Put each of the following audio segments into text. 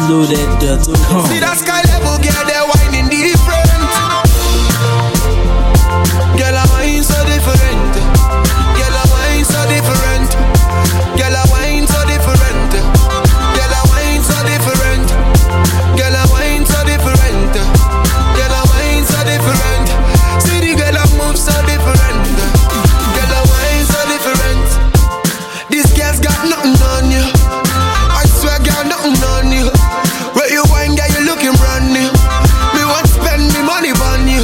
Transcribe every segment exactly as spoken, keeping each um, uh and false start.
loaded dot com. See that sky level, girl, they're whining different. Girl, I wine so different. Girl, I wine so different. Girl, I wine so different. Girl, I wine so different. Girl, I wine so different. Girl, I wine so different. See the girl, I move so different. Girl, I wine so different. This girl's got nothing on you. I swear, girl, nothing on you. Where you wine, girl, you looking brand new. Me want spend me money on you.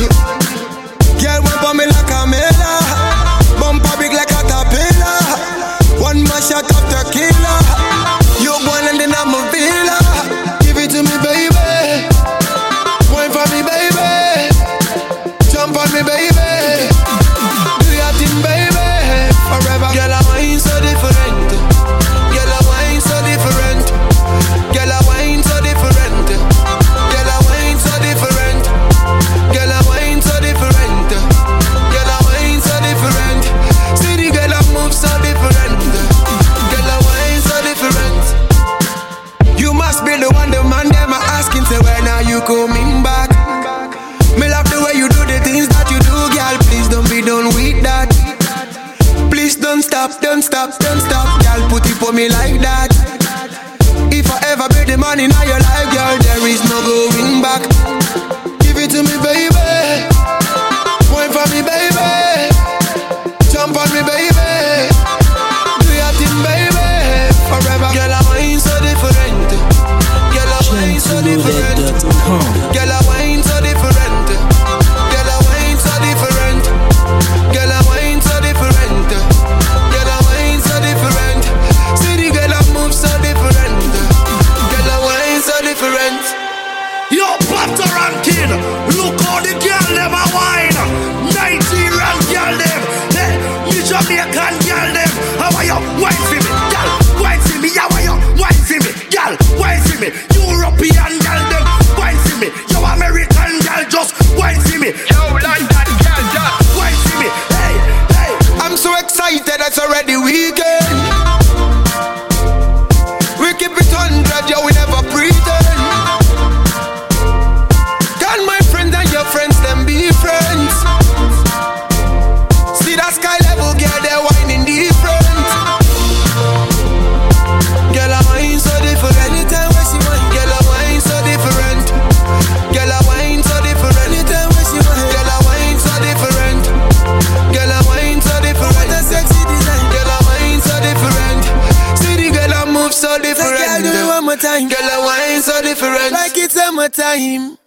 Girl, went for me like a mela. Bumper big like a tapila. One more shot of tequila. You born and then I'm a villa. Give it to me, baby. Wine for me, baby. Jump on me, baby. Do your thing, baby. Forever. Girl, I wine so different. Girl, I wine so different. Girl, I wine so different. Girl, I wine so different. Girl, I wine so different. Girl, I wine so different. See the girl, I move so different. Girl, I wine so different. You must be the one, the man them are asking, say when are you coming back? Me love the way you do the things that you do, girl. Please don't be done with that. Please don't stop, don't stop, don't stop, girl. Put it for me like that. If I ever be the man in your life, girl, there is no going back. Give it to me, baby. Wine for me, baby. Jump on me, baby. Do your thing, baby. Forever. Girl, I wine so different. Girl, I wine so different. Girl, I wine so different. Girl, I wine so different. Girl, I wine so different. Girl, I wine so different. See the girl, I move so different. Girl, I wine so different. Yo, Butter and Kid, look how the girl them a wine. Nigerian girl them, hey, me Jamaican girl them. How are you? Wine for me, girl. Wine for me, how are you? Wine for me, girl. Wine for me, European girl them. Wine for me, yo American girl just wine for me. Yo London girl just wine for me. Hey, hey. I'm so excited, it's already weekend. We keep it hundred, yo, we never pretend. Can my friends and your friends them be friends? See that sky level, girl, they're whining different. Girl, I wine so different. Anytime we see one, girl, I wine so different. Girl, I wine so different. Anytime we see one, girl, I wine so different. Girl, I wine so different. What a sexy design. Girl, I wine so different. See the girl, I move so different. Girl, do it one more time. Girl, I wine so different. Like it's summertime.